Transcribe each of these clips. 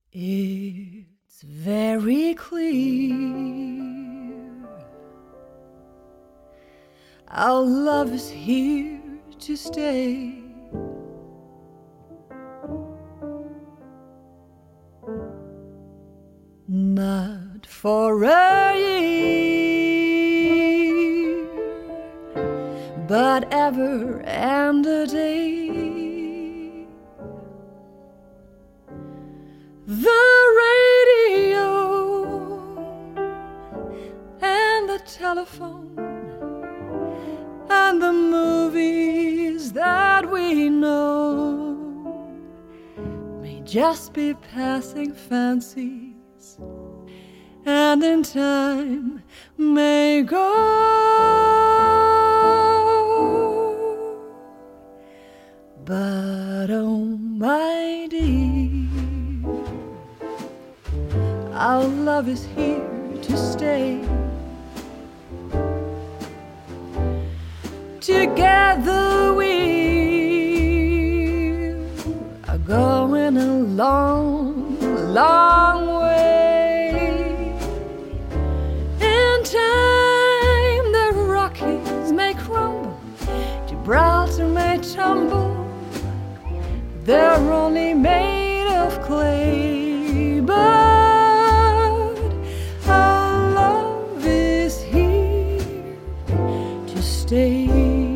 It's very clear our love is here to stay. Not for a year, but ever and a day. The radio and the telephone and the movies that we know may just be passing fancies, and in time may go. But oh my dear, our love is here to stay. Together we are going a long, long way. In time the Rockies may crumble, Gibraltar may tumble, they're only made of clay. But our love is here to stay.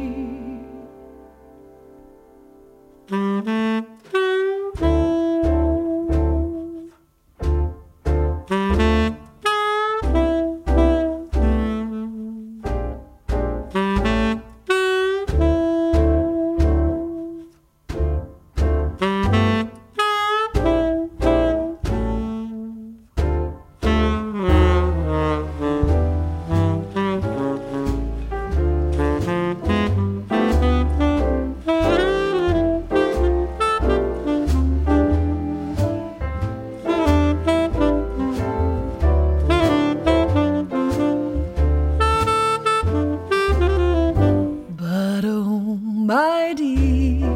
My dear,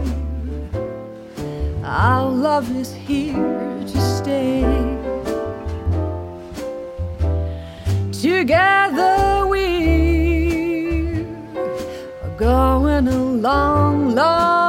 our love is here to stay. Together we are going a long, long